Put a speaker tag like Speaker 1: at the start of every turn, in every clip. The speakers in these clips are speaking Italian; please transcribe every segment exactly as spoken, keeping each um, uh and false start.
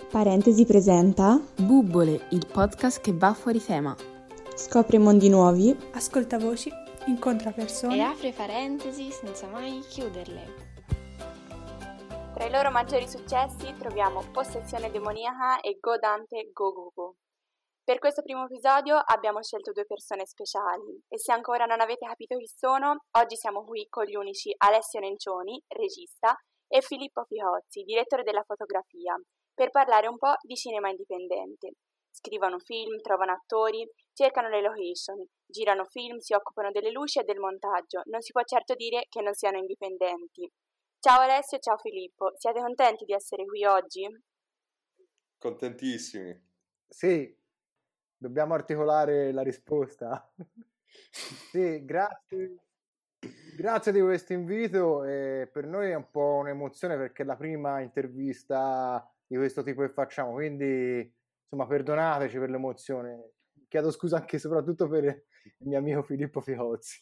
Speaker 1: Parentesi presenta
Speaker 2: Bubbole, il podcast che va fuori tema.
Speaker 1: Scopre mondi nuovi,
Speaker 3: ascolta voci, incontra persone
Speaker 4: e apre parentesi senza mai chiuderle.
Speaker 5: Tra i loro maggiori successi troviamo Possessione demoniaca e Go Dante Go Go Go. Per questo primo episodio abbiamo scelto due persone speciali e se ancora non avete capito chi sono, oggi siamo qui con gli unici Alessio Nencioni, regista, e Filippo Fihozzi, direttore della fotografia, per parlare un po' di cinema indipendente. Scrivono film, trovano attori, cercano le location, girano film, si occupano delle luci e del montaggio. Non si può certo dire che non siano indipendenti. Ciao Alessio e ciao Filippo, siete contenti di essere qui oggi?
Speaker 6: Contentissimi.
Speaker 7: Sì, dobbiamo articolare la risposta. Sì, grazie. Grazie di questo invito. E per noi è un po' un'emozione perché è la prima intervista di questo tipo che facciamo, quindi insomma perdonateci per l'emozione. Chiedo scusa anche e soprattutto per il mio amico Filippo Fihozzi.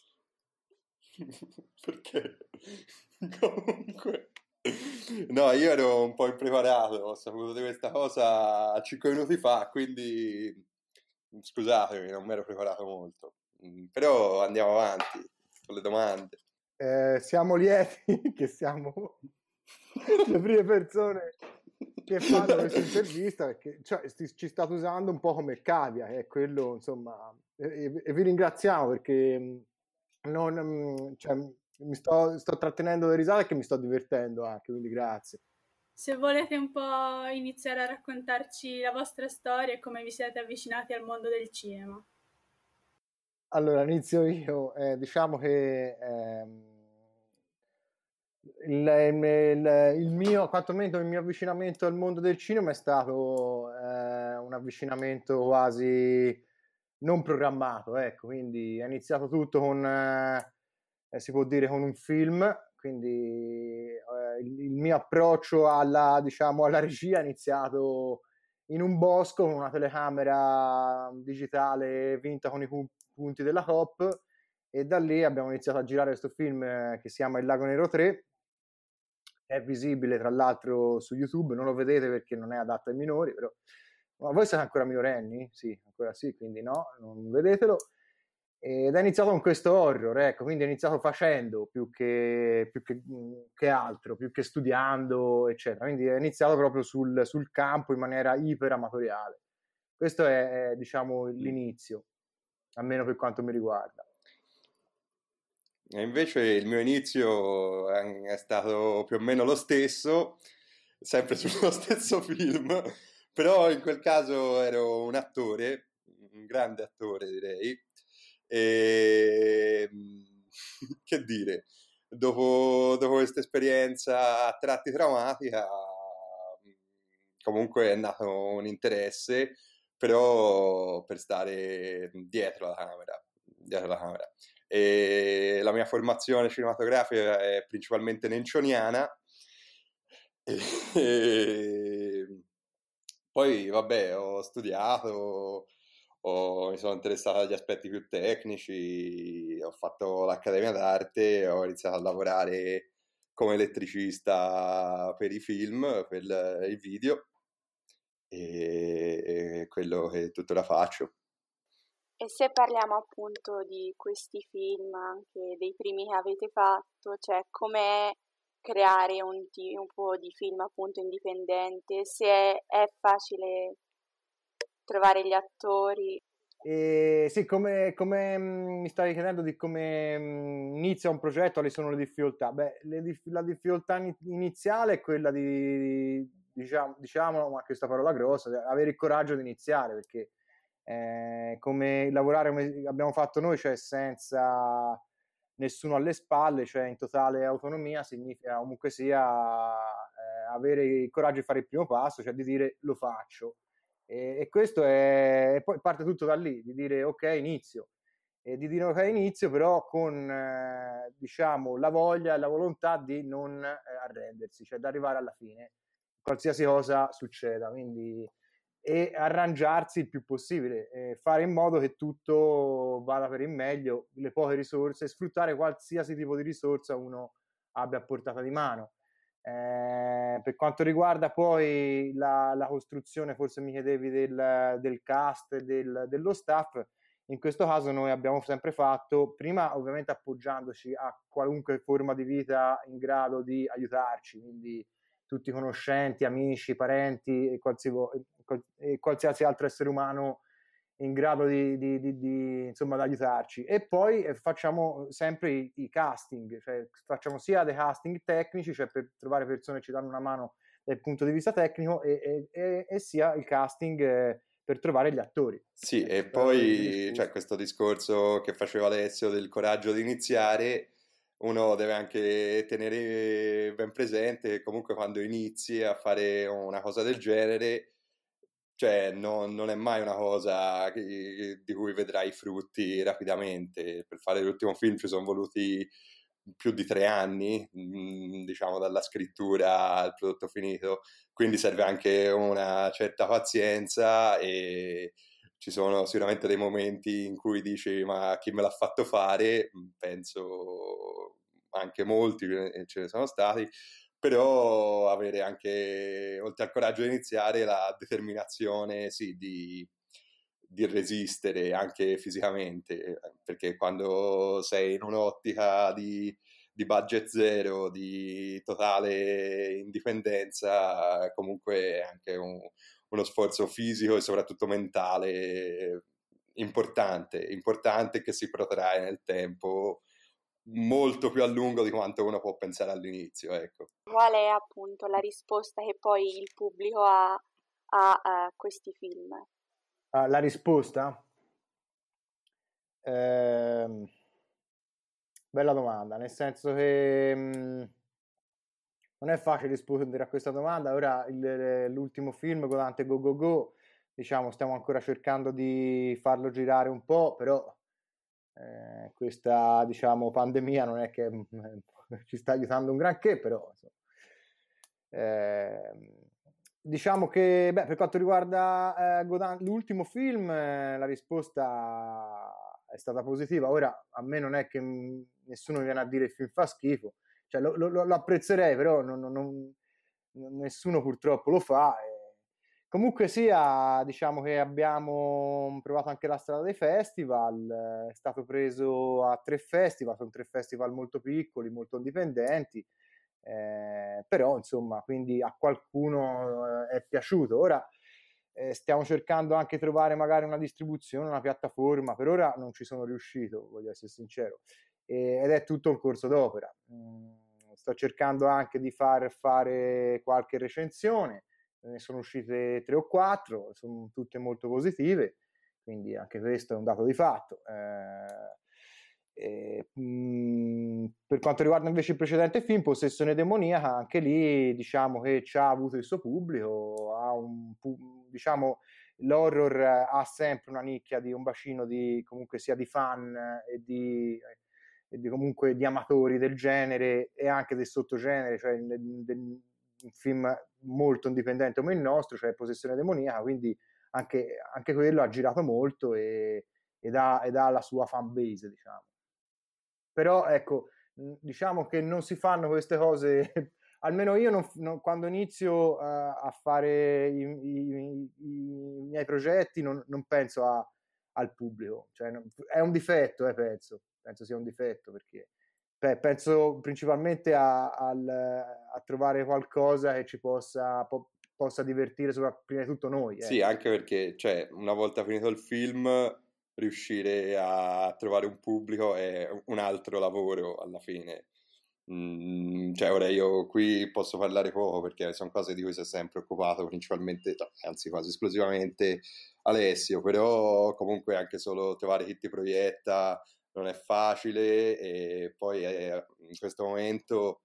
Speaker 6: Perché? Comunque no, io ero un po' impreparato, ho saputo di questa cosa cinque minuti fa, quindi scusatemi, non mi ero preparato molto, però andiamo avanti con le domande.
Speaker 7: Eh, siamo lieti che siamo le prime persone che fanno questa intervista, perché cioè, ci state usando un po' come cavia, è quello, insomma, e, e vi ringraziamo perché non, cioè, mi sto, sto trattenendo le risate e che mi sto divertendo anche, quindi grazie.
Speaker 3: Se volete un po' iniziare a raccontarci la vostra storia e come vi siete avvicinati al mondo del cinema.
Speaker 7: Allora, inizio io. Eh, diciamo che ehm, il, il, il mio, quantomeno il mio avvicinamento al mondo del cinema è stato eh, un avvicinamento quasi non programmato, ecco, quindi è iniziato tutto con, eh, si può dire, con un film, quindi eh, il, il mio approccio alla, diciamo, alla regia è iniziato in un bosco con una telecamera digitale vinta con i punti della Top, e da lì abbiamo iniziato a girare questo film eh, che si chiama Il Lago Nero tre, è visibile tra l'altro su YouTube, non lo vedete perché non è adatto ai minori, però ma voi siete ancora minorenni? Sì, ancora sì, quindi no, non vedetelo. Ed è iniziato con questo horror, ecco, quindi è iniziato facendo più che, più che, che altro, più che studiando, eccetera. Quindi è iniziato proprio sul, sul campo in maniera iper amatoriale. Questo è, è, diciamo, l'inizio, almeno per quanto mi riguarda.
Speaker 6: E invece il mio inizio è stato più o meno lo stesso, sempre sullo stesso film, però in quel caso ero un attore, un grande attore direi, e che dire, dopo, dopo questa esperienza a tratti traumatica comunque è nato un interesse, però per stare dietro la camera, dietro la camera. E la mia formazione cinematografica è principalmente nencioniana e, e poi vabbè ho studiato, ho, mi sono interessato agli aspetti più tecnici, ho fatto l'accademia d'arte, ho iniziato a lavorare come elettricista per i film, per il, il video, e, e quello che tuttora faccio.
Speaker 5: E se parliamo appunto di questi film, anche dei primi che avete fatto, cioè com'è creare un tipo di film appunto indipendente, se è, è facile trovare gli attori?
Speaker 7: E sì, come, come mh, mi stavi chiedendo di come mh, inizia un progetto, quali sono le difficoltà? Beh, le dif- la difficoltà iniziale è quella di, diciamo, diciamo, ma questa parola grossa, avere il coraggio di iniziare, perché Eh, come lavorare come abbiamo fatto noi, cioè senza nessuno alle spalle, cioè in totale autonomia, significa comunque sia eh, avere il coraggio di fare il primo passo, cioè di dire lo faccio, e, e questo è, e poi parte tutto da lì, di dire ok inizio, e di dire ok inizio però con eh, diciamo la voglia e la volontà di non eh, arrendersi, cioè di arrivare alla fine qualsiasi cosa succeda, quindi e arrangiarsi il più possibile, eh, fare in modo che tutto vada per il meglio, le poche risorse, sfruttare qualsiasi tipo di risorsa uno abbia a portata di mano. Eh, per quanto riguarda poi la, la costruzione, forse mi chiedevi del, del cast e del, dello staff. In questo caso noi abbiamo sempre fatto, prima ovviamente appoggiandoci a qualunque forma di vita in grado di aiutarci, quindi tutti conoscenti, amici, parenti e qualsiasi, e qualsiasi altro essere umano in grado di, di, di, di insomma, di aiutarci. E poi facciamo sempre i, i casting, cioè facciamo sia dei casting tecnici, cioè per trovare persone che ci danno una mano dal punto di vista tecnico, e, e, e sia il casting eh, per trovare gli attori.
Speaker 6: Sì, e poi cioè, questo discorso che faceva Alessio del coraggio di iniziare, uno deve anche tenere ben presente che comunque quando inizi a fare una cosa del genere, cioè non, non è mai una cosa che, di cui vedrai i frutti rapidamente. Per fare l'ultimo film ci sono voluti più di tre anni, diciamo, dalla scrittura al prodotto finito, quindi serve anche una certa pazienza e ci sono sicuramente dei momenti in cui dici ma chi me l'ha fatto fare? Penso anche molti ce ne sono stati, però avere anche, oltre al coraggio di iniziare, la determinazione, sì, di, di resistere anche fisicamente, perché quando sei in un'ottica di, di budget zero, di totale indipendenza, comunque è anche un, uno sforzo fisico e soprattutto mentale importante, importante che si protrae nel tempo molto più a lungo di quanto uno può pensare all'inizio, ecco.
Speaker 5: Qual è appunto la risposta che poi il pubblico ha a, a questi film?
Speaker 7: Uh, la risposta? Eh, bella domanda, nel senso che mh, non è facile rispondere a questa domanda. Ora il, l'ultimo film, Godante Go Go Go, diciamo stiamo ancora cercando di farlo girare un po', però eh, questa diciamo pandemia non è che mh, ci sta aiutando un granché, però insomma. Eh, diciamo che beh, per quanto riguarda eh, Godin, l'ultimo film eh, la risposta è stata positiva. Ora a me non è che mh, nessuno viene a dire il film fa schifo, cioè lo, lo, lo apprezzerei, però non, non, non, nessuno purtroppo lo fa. E comunque sia, diciamo che abbiamo provato anche la strada dei festival, è stato preso a tre festival, sono tre festival molto piccoli, molto indipendenti. Eh, però insomma, quindi a qualcuno eh, è piaciuto. Ora eh, stiamo cercando anche di trovare magari una distribuzione, una piattaforma. Per ora non ci sono riuscito, voglio essere sincero, e, ed è tutto un corso d'opera. Mm, sto cercando anche di far fare qualche recensione, ne sono uscite tre o quattro, sono tutte molto positive, quindi anche questo è un dato di fatto. eh, E, mh, per quanto riguarda invece il precedente film, Possessione demoniaca, anche lì diciamo che ci ha avuto il suo pubblico, ha un, diciamo, l'horror ha sempre una nicchia di un bacino di comunque sia di fan e di, e di comunque di amatori del genere e anche del sottogenere, cioè del, del, un film molto indipendente come il nostro, cioè Possessione demoniaca, quindi anche, anche quello ha girato molto e, ed, ha, ed ha la sua fan base, diciamo. Però ecco, diciamo che non si fanno queste cose, almeno io non, non, quando inizio uh, a fare i, i, i miei progetti non, non penso a, al pubblico, cioè, non, è un difetto, eh, penso, penso sia un difetto, perché beh, penso principalmente a, al, a trovare qualcosa che ci possa, po, possa divertire sopra, prima di tutto noi. Eh.
Speaker 6: Sì, anche perché cioè, una volta finito il film riuscire a trovare un pubblico è un altro lavoro alla fine. Mm, cioè ora io qui posso parlare poco perché sono cose di cui si è sempre occupato principalmente, anzi quasi esclusivamente Alessio, però comunque anche solo trovare chi ti proietta non è facile e poi è, in questo momento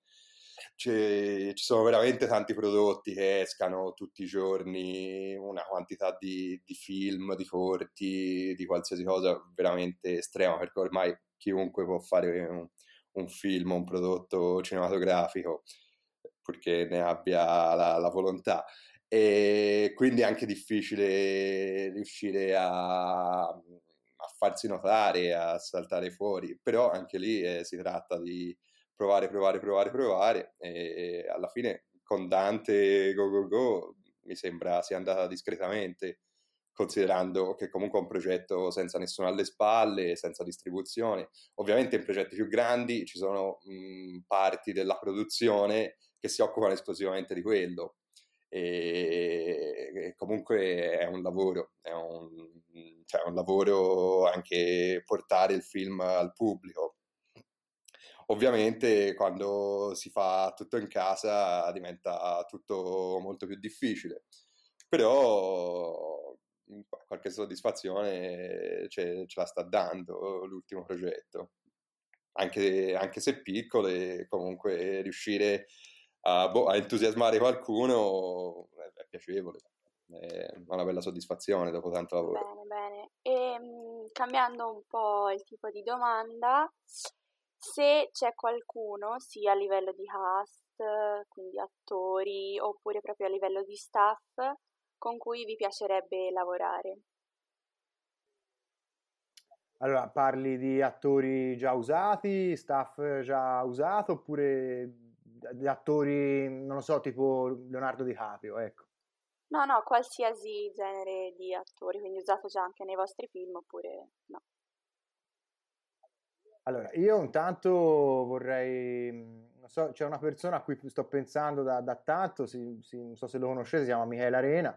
Speaker 6: ci sono veramente tanti prodotti che escano tutti i giorni, una quantità di, di film, di corti, di qualsiasi cosa veramente estrema, perché ormai chiunque può fare un, un film, un prodotto cinematografico, purché ne abbia la, la volontà. E quindi è anche difficile riuscire a, a farsi notare, a saltare fuori, però anche lì eh, si tratta di provare, provare, provare, provare, e alla fine con Dante Go Go Go mi sembra sia andata discretamente, considerando che comunque è un progetto senza nessuno alle spalle, senza distribuzione. Ovviamente in progetti più grandi ci sono mh, parti della produzione che si occupano esclusivamente di quello, e, e comunque è un lavoro, è un, cioè è un lavoro anche portare il film al pubblico. Ovviamente quando si fa tutto in casa diventa tutto molto più difficile, però qualche soddisfazione ce, ce la sta dando l'ultimo progetto, anche, anche se piccole, comunque riuscire a, boh, a entusiasmare qualcuno è, è piacevole, è una bella soddisfazione dopo tanto lavoro.
Speaker 5: Bene, bene. E mh, cambiando un po' il tipo di domanda, se c'è qualcuno, sia a livello di cast, quindi attori, oppure proprio a livello di staff, con cui vi piacerebbe lavorare?
Speaker 7: Allora, parli di attori già usati, staff già usato, oppure di attori, non lo so, tipo Leonardo DiCaprio, ecco.
Speaker 5: No, no, qualsiasi genere di attori, quindi usato già anche nei vostri film, oppure no?
Speaker 7: Allora, io intanto vorrei, non so, c'è una persona a cui sto pensando da, da tanto, si, si, non so se lo conoscete, si chiama Michele Arena,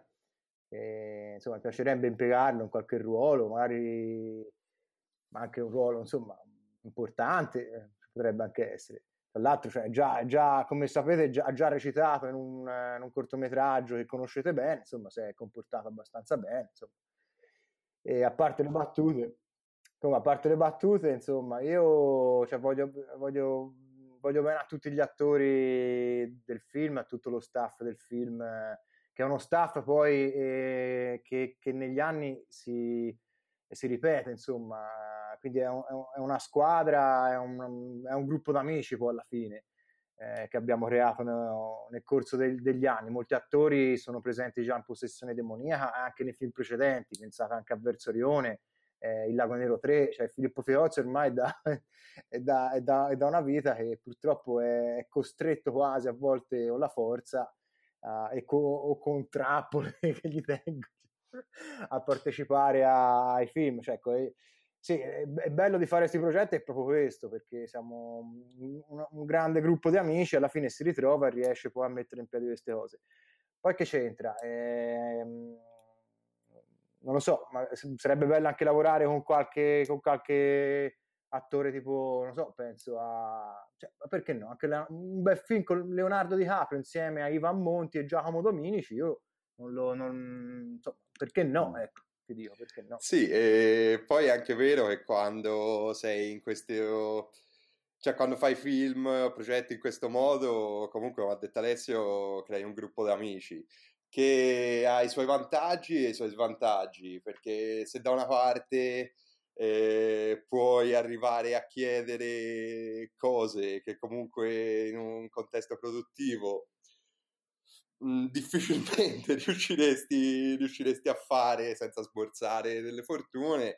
Speaker 7: e, insomma, mi piacerebbe impiegarlo in qualche ruolo, magari anche un ruolo, insomma, importante, eh, potrebbe anche essere. Tra l'altro, cioè, già, già, come sapete, già, ha già recitato in un, in un cortometraggio che conoscete bene, insomma, si è comportato abbastanza bene, insomma. E a parte le battute, insomma, a parte le battute, insomma, io cioè, voglio, voglio, voglio bene a tutti gli attori del film, a tutto lo staff del film, eh, che è uno staff poi eh, che, che negli anni si, si ripete, insomma, quindi è, un, è una squadra, è un, è un gruppo d'amici poi alla fine, eh, che abbiamo creato nel, nel corso del, degli anni. Molti attori sono presenti già in Possessione demoniaca, anche nei film precedenti, pensate anche a Verso Orione, eh, Il Lago Nero tre, cioè Filippo Fiozzi ormai è da, è, da, è, da, è da una vita che purtroppo è costretto quasi a volte con la forza uh, e co, o con trappole che gli tengono a partecipare a, ai film, cioè, ecco, è, sì, è, è bello di fare questi progetti, è proprio questo, perché siamo un, un grande gruppo di amici, alla fine si ritrova e riesce poi a mettere in piedi queste cose. Poi che c'entra? Ehm, non lo so, ma sarebbe bello anche lavorare con qualche, con qualche attore tipo, non so, penso a, cioè, perché no, anche la, un bel film con Leonardo DiCaprio insieme a Ivan Monti e Giacomo Dominici, io non lo, non, insomma, perché no, ecco, ti dico, perché no.
Speaker 6: Sì, e poi è anche vero che quando sei in queste, cioè quando fai film, progetti in questo modo, comunque, come ha detto Alessio, crei un gruppo di amici che ha i suoi vantaggi e i suoi svantaggi, perché se da una parte eh, puoi arrivare a chiedere cose che comunque in un contesto produttivo mh, difficilmente riusciresti, riusciresti a fare senza sborsare delle fortune,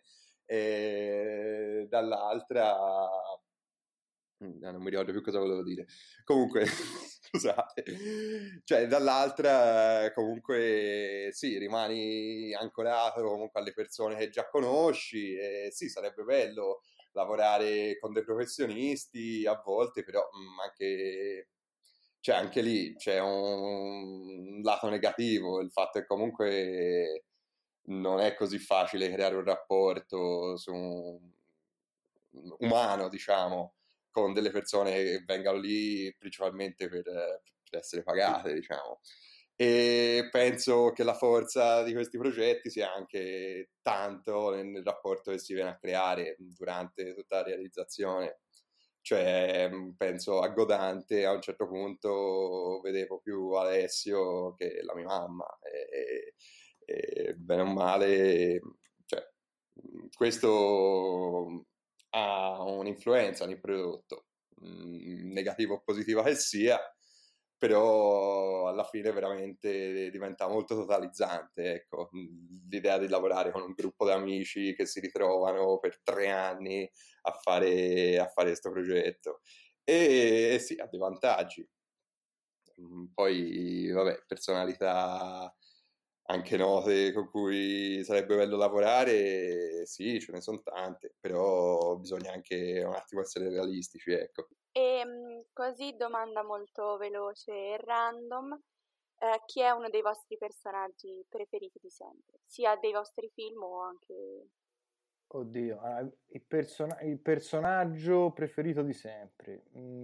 Speaker 6: e dall'altra non mi ricordo più cosa volevo dire, comunque scusate, cioè dall'altra comunque sì, rimani ancorato comunque alle persone che già conosci, e sì, sarebbe bello lavorare con dei professionisti a volte, però mh, anche, cioè, anche lì c'è un lato negativo, il fatto che comunque non è così facile creare un rapporto su un, umano, diciamo, con delle persone che vengano lì principalmente per, per essere pagate, diciamo. E penso che la forza di questi progetti sia anche tanto nel, nel rapporto che si viene a creare durante tutta la realizzazione. Cioè, penso a Godante, a un certo punto vedevo più Alessio che la mia mamma, e, e bene o male, cioè, questo ha un'influenza nel prodotto, mh, negativa o positiva che sia, però alla fine veramente diventa molto totalizzante, ecco, l'idea di lavorare con un gruppo di amici che si ritrovano per tre anni a fare a fare questo progetto. E, e sì, ha dei vantaggi. Poi, vabbè, personalità anche note con cui sarebbe bello lavorare, sì, ce ne sono tante, però bisogna anche un attimo essere realistici, ecco.
Speaker 5: E così, domanda molto veloce e random, eh, chi è uno dei vostri personaggi preferiti di sempre? Sia dei vostri film o anche...
Speaker 7: Oddio, il, person- il personaggio preferito di sempre.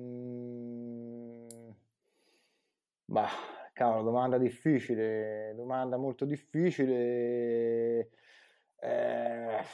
Speaker 7: Mm. Bah, cavolo, domanda difficile, domanda molto difficile. Eh,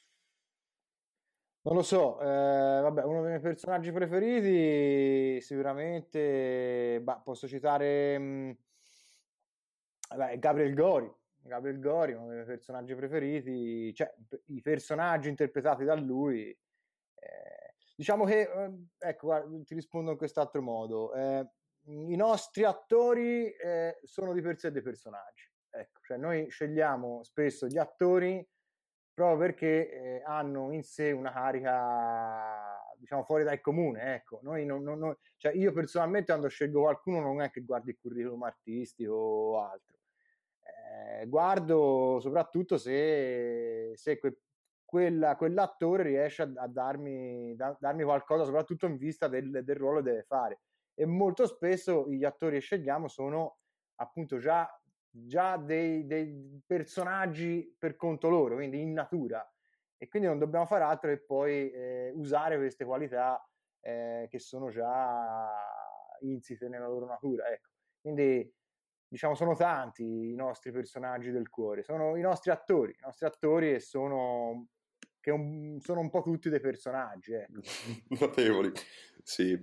Speaker 7: non lo so, eh, vabbè, uno dei miei personaggi preferiti sicuramente, bah, posso citare mh, vabbè, Gabriel Gori. Gabriel Gori, uno dei miei personaggi preferiti, cioè i personaggi interpretati da lui. Eh, diciamo che, eh, ecco, guarda, ti rispondo in quest'altro modo. Eh, i nostri attori eh, sono di per sé dei personaggi. Ecco, cioè noi scegliamo spesso gli attori proprio perché eh, hanno in sé una carica, diciamo, fuori dal comune. Ecco, noi non, non, non, cioè io personalmente quando scelgo qualcuno non è che guardi il curriculum artistico o altro. Eh, guardo soprattutto se, se que, quella, quell'attore riesce a, a darmi, da, darmi qualcosa, soprattutto in vista del, del ruolo che deve fare. E molto spesso gli attori che scegliamo sono appunto già, già dei, dei personaggi per conto loro, quindi in natura. E quindi non dobbiamo fare altro che poi eh, usare queste qualità eh, che sono già insite nella loro natura. Ecco. Quindi diciamo sono tanti i nostri personaggi del cuore, sono i nostri attori, i nostri attori e sono, che un, sono un po' tutti dei personaggi, ecco.
Speaker 6: Notevoli, sì.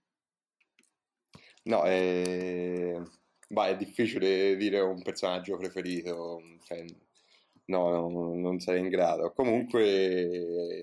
Speaker 6: No, è... Bah, è difficile dire un personaggio preferito, cioè, no, no, non sarei in grado. Comunque,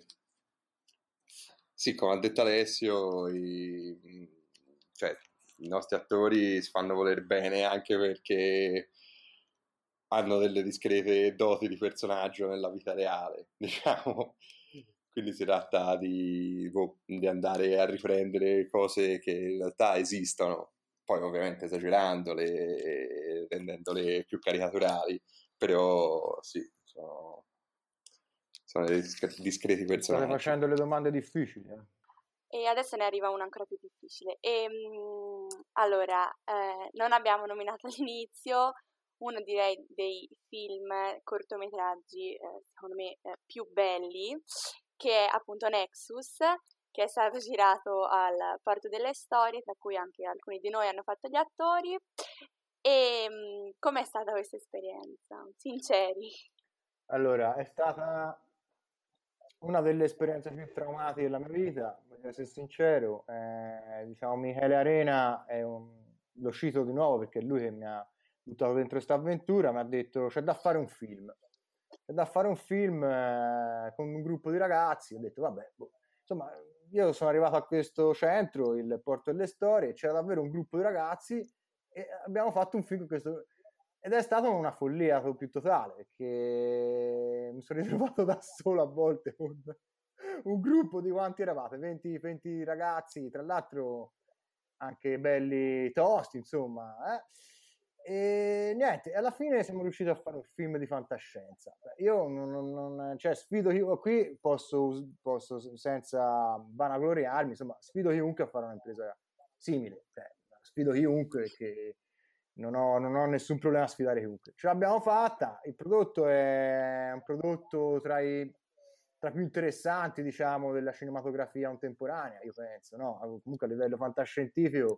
Speaker 6: sì, come ha detto Alessio, i, cioè, i nostri attori si fanno voler bene anche perché hanno delle discrete doti di personaggio nella vita reale, diciamo. Quindi si tratta di, boh, di andare a riprendere cose che in realtà esistono, poi ovviamente esagerandole, rendendole più caricaturali, però sì, sono, sono dei discreti personaggi.
Speaker 7: State facendo le domande difficili, eh?
Speaker 5: E adesso ne arriva una ancora più difficile. E, mh, allora, eh, non abbiamo nominato all'inizio uno direi dei film cortometraggi, eh, secondo me, eh, più belli, che è appunto Nexus, che è stato girato al Porto delle Storie, tra cui anche alcuni di noi hanno fatto gli attori. E mh, com'è stata questa esperienza? Sinceri.
Speaker 7: Allora, è stata una delle esperienze più traumatiche della mia vita, voglio essere sincero. Eh, diciamo, Michele Arena è un... lo cito di nuovo perché è lui che mi ha buttato dentro questa avventura, mi ha detto c'è da fare un film, c'è da fare un film eh, con un gruppo di ragazzi. Ho detto vabbè, boh. Insomma, io sono arrivato a questo centro, il Porto delle Storie, c'era davvero un gruppo di ragazzi e abbiamo fatto un film con questo, ed è stata una follia più totale perché mi sono ritrovato da solo a volte con un gruppo di quanti eravate, venti, venti ragazzi, tra l'altro anche belli tosti, insomma, eh? E niente, alla fine siamo riusciti a fare un film di fantascienza. Io non, non, non cioè sfido io qui posso, posso senza vanagloriarmi, insomma, sfido chiunque a fare un'impresa simile, cioè, sfido chiunque che non ho, non ho nessun problema a sfidare chiunque. Ce l'abbiamo fatta, il prodotto è un prodotto tra i tra più interessanti, diciamo, della cinematografia contemporanea, io penso, no? Comunque a livello fantascientifico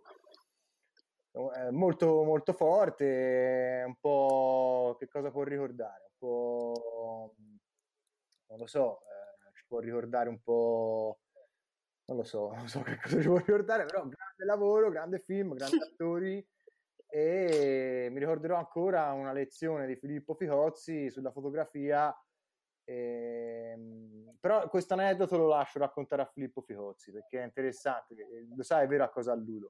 Speaker 7: molto molto forte, un po' che cosa può ricordare, un po' non lo so, eh, ci può ricordare un po', non lo so, non so che cosa ci può ricordare, però grande lavoro, grande film, grandi attori, e mi ricorderò ancora una lezione di Filippo Ficozzi sulla fotografia. Ehm, però questo aneddoto lo lascio raccontare a Filippo Ficozzi perché è interessante, lo sai, è vero a cosa alludo.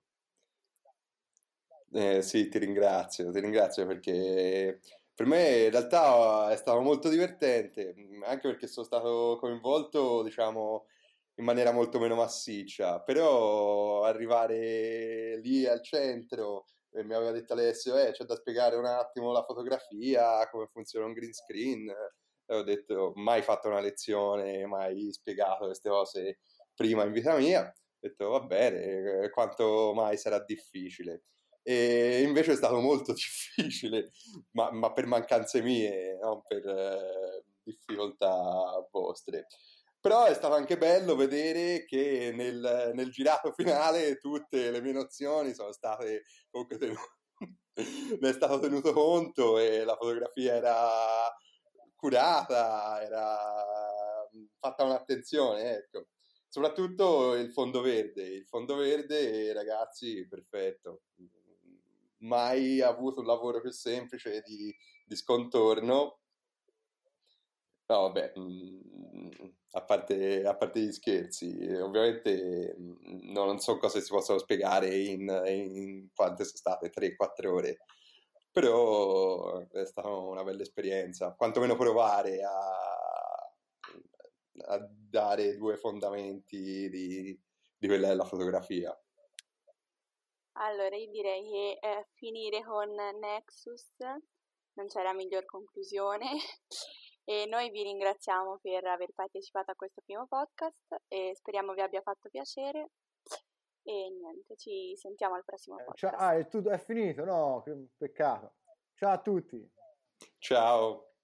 Speaker 6: Eh, sì, ti ringrazio, ti ringrazio perché per me in realtà è stato molto divertente, anche perché sono stato coinvolto, diciamo, in maniera molto meno massiccia, però arrivare lì al centro, e mi aveva detto Alessio, eh, c'è da spiegare un attimo la fotografia, come funziona un green screen, e ho detto, mai fatto una lezione, mai spiegato queste cose prima in vita mia, ho detto, va bene, quanto mai sarà difficile. E invece è stato molto difficile, ma, ma per mancanze mie, non per eh, difficoltà vostre. Però è stato anche bello vedere che nel, nel girato finale tutte le mie nozioni sono state comunque tenute, ne è stato tenuto conto e la fotografia era curata, era fatta un'attenzione, ecco. Soprattutto il fondo verde, il fondo verde, ragazzi, perfetto. Mai avuto un lavoro più semplice di, di scontorno. No, vabbè, mh, a parte, a parte gli scherzi, eh, ovviamente mh, no, non so cosa si possono spiegare in, in quante sono state, tre quattro ore, però è stata una bella esperienza, quantomeno provare a, a dare due fondamenti di, di quella della fotografia.
Speaker 5: Allora, io direi che eh, finire con Nexus non c'è la miglior conclusione e noi vi ringraziamo per aver partecipato a questo primo podcast e speriamo vi abbia fatto piacere e niente, ci sentiamo al prossimo
Speaker 7: Eh,
Speaker 5: podcast.
Speaker 7: ciao, ah, è, tutto, è finito? No, che peccato. Ciao a tutti.
Speaker 6: Ciao.